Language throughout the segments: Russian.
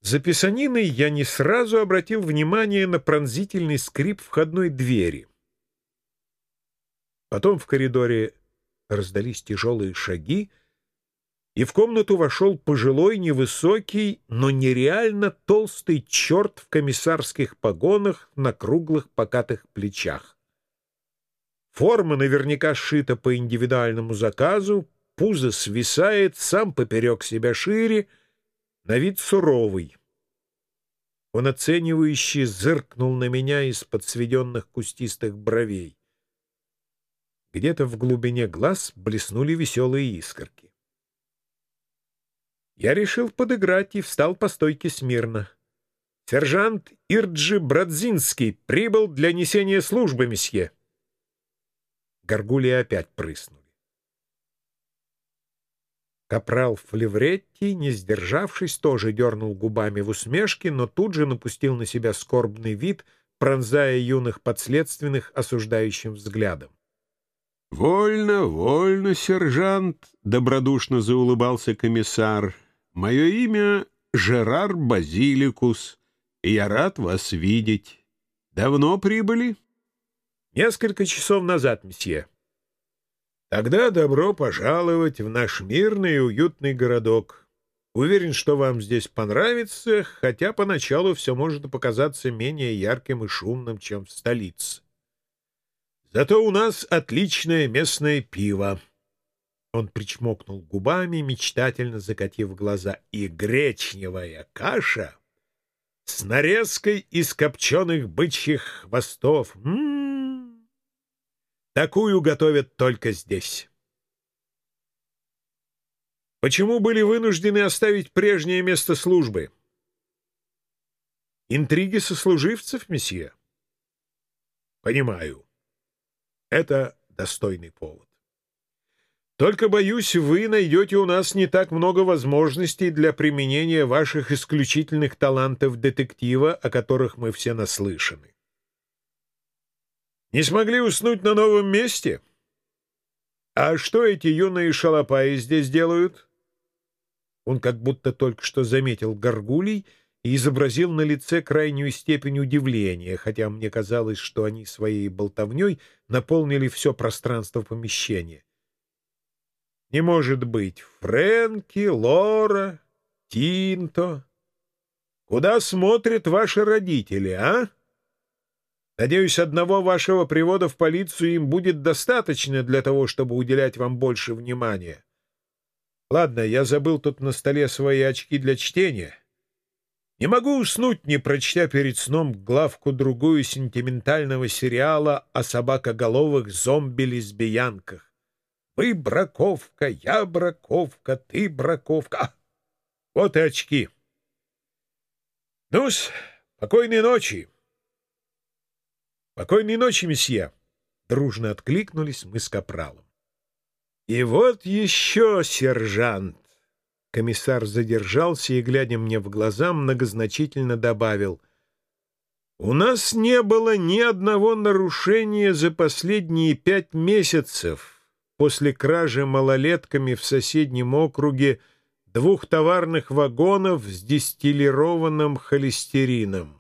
За писаниной я не сразу обратил внимание на пронзительный скрип входной двери. Потом в коридоре раздались тяжелые шаги, и в комнату вошел пожилой, невысокий, но нереально толстый черт в комиссарских погонах на круглых покатых плечах. Форма наверняка сшита по индивидуальному заказу, пузо свисает, сам поперек себя шире, на вид суровый. Он оценивающе зыркнул на меня из-под сведенных кустистых бровей. Где-то в глубине глаз блеснули веселые искорки. Я решил подыграть и встал по стойке смирно. «Сержант Ирджи Брадзинский прибыл для несения службы, месье». Горгульи опять прыснули. Капрал Флевретти, не сдержавшись, тоже дернул губами в усмешке, но тут же напустил на себя скорбный вид, пронзая юных подследственных осуждающим взглядом. — Вольно, вольно, сержант, — добродушно заулыбался комиссар. — Мое имя Жерар Базиликус, и я рад вас видеть. Давно прибыли? — Несколько часов назад, месье. Тогда добро пожаловать в наш мирный и уютный городок. Уверен, что вам здесь понравится, хотя поначалу все может показаться менее ярким и шумным, чем в столице. Зато у нас отличное местное пиво. Он причмокнул губами, мечтательно закатив глаза. И гречневая каша с нарезкой из копченых бычьих хвостов. Такую готовят только здесь. Почему были вынуждены оставить прежнее место службы? Интриги сослуживцев, месье? Понимаю. Это достойный повод. Только, боюсь, вы найдете у нас не так много возможностей для применения ваших исключительных талантов детектива, о которых мы все наслышаны. Не смогли уснуть на новом месте? А что эти юные шалопаи здесь делают? Он как будто только что заметил горгулей и изобразил на лице крайнюю степень удивления, хотя мне казалось, что они своей болтовней наполнили все пространство помещения. Не может быть, Фрэнки, Лора, Тинто. Куда смотрят ваши родители, а? Надеюсь, одного вашего привода в полицию им будет достаточно для того, чтобы уделять вам больше внимания. Ладно, я забыл тут на столе свои очки для чтения. Не могу уснуть, не прочтя перед сном главку-другую сентиментального сериала о собакоголовых зомби-лесбиянках. Вы браковка, я браковка, ты браковка. Вот и очки. Ну-с, покойной ночи. «Покойной ночи, месье!» — дружно откликнулись мы с капралом. «И вот еще, сержант!» Комиссар задержался и, глядя мне в глаза, многозначительно добавил: «У нас не было ни одного нарушения за последние 5 месяцев после кражи малолетками в соседнем округе 2 товарных вагонов с дистиллированным холестерином».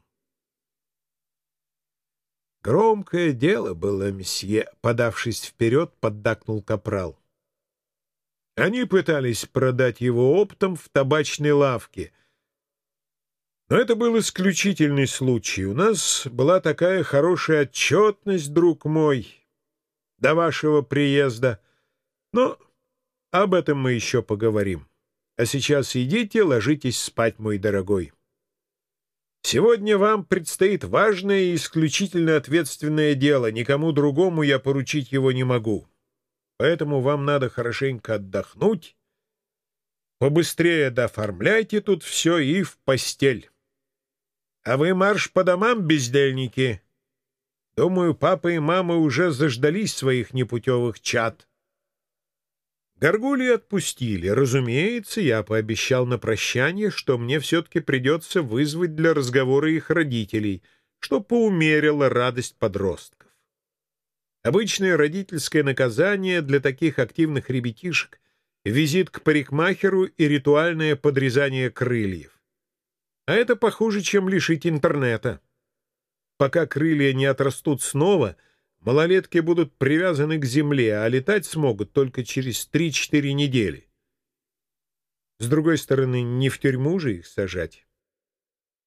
«Громкое дело было, месье», — подавшись вперед, поддакнул капрал. «Они пытались продать его оптом в табачной лавке. Но это был исключительный случай. У нас была такая хорошая отчетность, друг мой, до вашего приезда. Но об этом мы еще поговорим. А сейчас идите, ложитесь спать, мой дорогой. Сегодня вам предстоит важное и исключительно ответственное дело. Никому другому я поручить его не могу. Поэтому вам надо хорошенько отдохнуть. Побыстрее дооформляйте тут все и в постель. А вы марш по домам, бездельники. Думаю, папа и мама уже заждались своих непутевых чад». Горгульи отпустили. Разумеется, я пообещал на прощание, что мне все-таки придется вызвать для разговора их родителей, что поумерило радость подростков. Обычное родительское наказание для таких активных ребятишек — визит к парикмахеру и ритуальное подрезание крыльев. А это похуже, чем лишить интернета. Пока крылья не отрастут снова, малолетки будут привязаны к земле, а летать смогут только через 3-4 недели. С другой стороны, не в тюрьму же их сажать.